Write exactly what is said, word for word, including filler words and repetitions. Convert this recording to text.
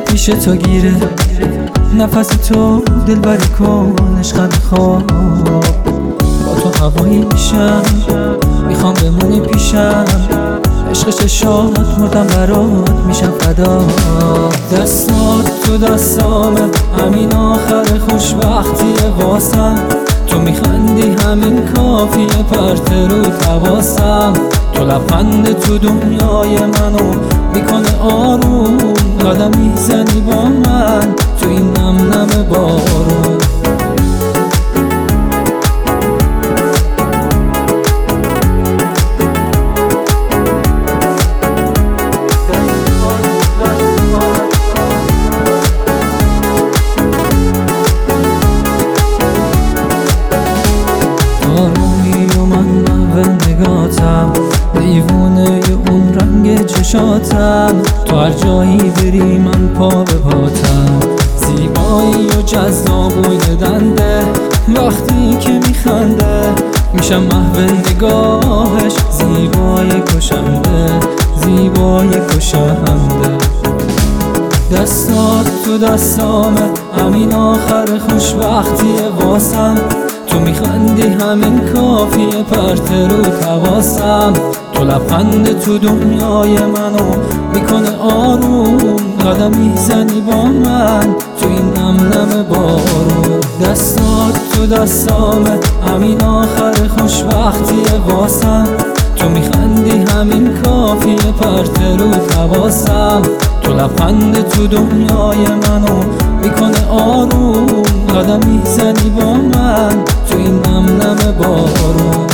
پیش تو گیره، نفس تو دل بری کن عشقم خواب. با تو هوایی میشم، میخوام بمونی پیشم، عشق چشات مردم برات میشم فدا. دستات تو دستامه، همین آخر خوشبختیه واسم. تو میخندی همین کافیه پرت رو تواسم. تو لبخند تو دنیای منو میکنه آروم، قدم میزنی با من تو این نم نم بارون. دیوونه اون رنگ چشاتم، تو هر جایی بری من پا به پاتم. زیبایی و جذاب و دنده، وقتی که میخنده میشم محو نگاهش. زیبای کشنده، زیبای کشنده. دستات تو دستامه، همین آخر خوشبختیه واسم. تو میخندی همین کافیه پرت رو تواسم. تو لبخند تو دنیای منو میکنه آروم، قدم میزنی با من تو این نم نم بارون. دستات تو دستامه، همین آخر خوشبختیه واسم. تو میخندی همین کافیه پرت رو تواسم. تو لبخند تو دنیای منو میکنه آروم، قدم میزنی با من تو این نم نم بارون.